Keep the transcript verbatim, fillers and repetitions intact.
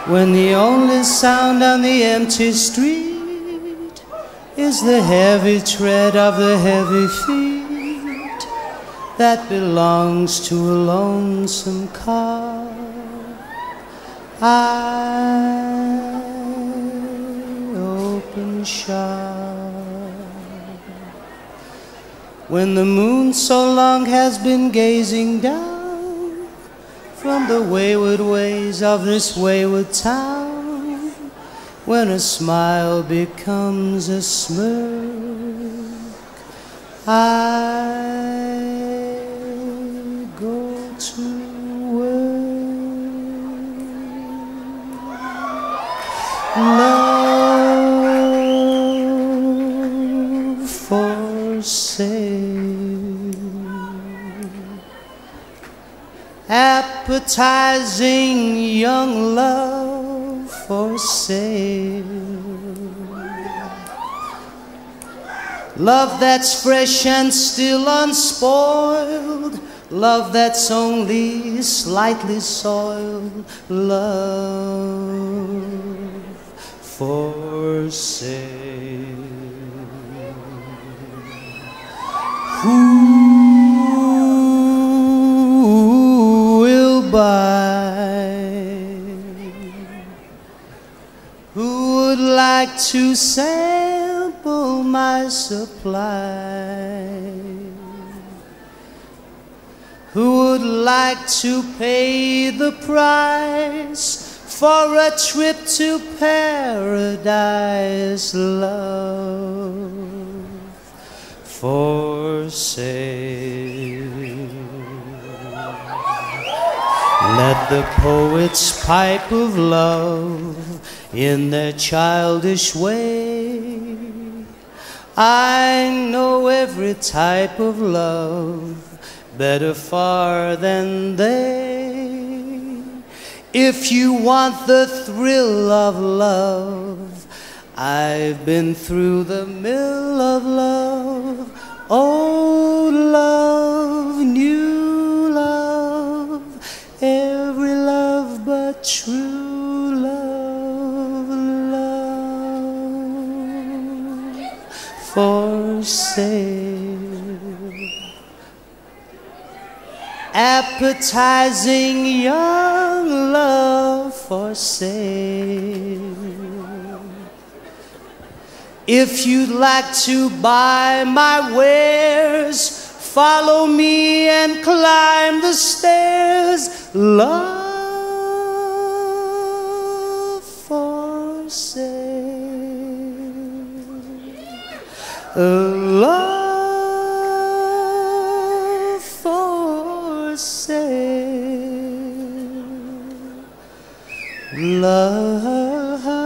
when the only sound on the empty street is the heavy tread of the heavy feet that belongs to a lonesome car. I open shop when the moon so long has been gazing down from the wayward ways of this wayward town, when a smile becomes a smirk, I go to work. Love for sale, appetizing young love for sale. Love that's fresh and still unspoiled, love that's only slightly soiled, love for sale. Who Who would like to sample my supply? Who would like to pay the price for a trip to paradise? Love for sale. Let the poets pipe of love in their childish way. I know every type of love better far than they. If you want the thrill of love, I've been through the mill of love. Old love, new love, every love but true love, love for sale. Appetizing young love for sale. If you'd like to buy my wares, follow me and climb the stairs. Love for sale. Love for sale. Love